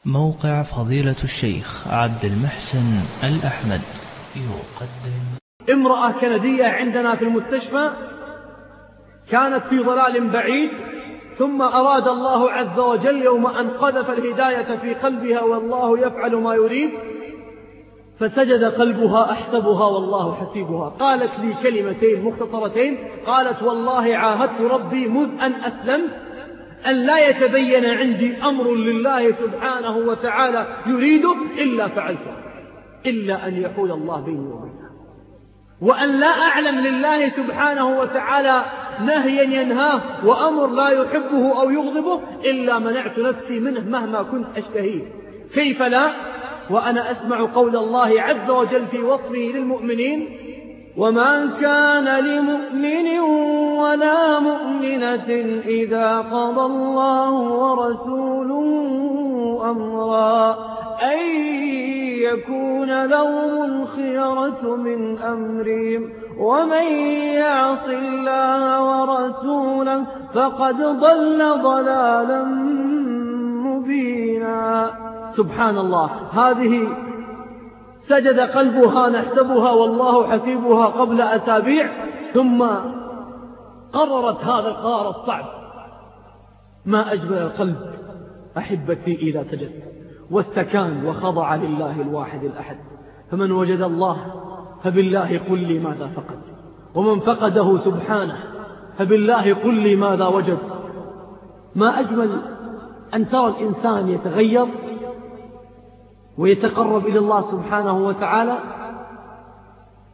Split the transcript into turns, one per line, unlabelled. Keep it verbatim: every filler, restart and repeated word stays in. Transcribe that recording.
موقع فضيلة الشيخ عبد المحسن الأحمد يقدم.
امرأة كندية عندنا في المستشفى كانت في ضلال بعيد، ثم أراد الله عز وجل يوم أن قذف الهداية في قلبها والله يفعل ما يريد، فسجد قلبها أحسبها والله حسيبها. قالت لي كلمتين مختصرتين، قالت: والله عاهدت ربي منذ أن أسلمت أن لا يتبين عندي أمر لله سبحانه وتعالى يريده إلا فعلته، إلا أن يحول الله بيني وبينه، وأن لا أعلم لله سبحانه وتعالى نهيا ينهاه وأمر لا يحبه أو يغضبه إلا منعت نفسي منه مهما كنت أشتهيه. كيف لا وأنا أسمع قول الله عز وجل في وصفه للمؤمنين: وما كان لمؤمن ولا مؤمنة إذا قضى الله ورسوله أمرا أن يكون لهم الخيرة من أمرهم ومن يعص الله ورسوله فقد ضل ضلالا مبينا. سبحان الله، هذه سجد قلبها نحسبها والله حسيبها قبل أسابيع، ثم قررت هذا القرار الصعب. ما أجمل القلب أحبتي إذا سجد واستكان وخضع لله الواحد الأحد. فمن وجد الله فبالله قل لي ماذا فقد، ومن فقده سبحانه فبالله قل لي ماذا وجد. ما أجمل أن ترى الإنسان يتغير ويتقرب إلى الله سبحانه وتعالى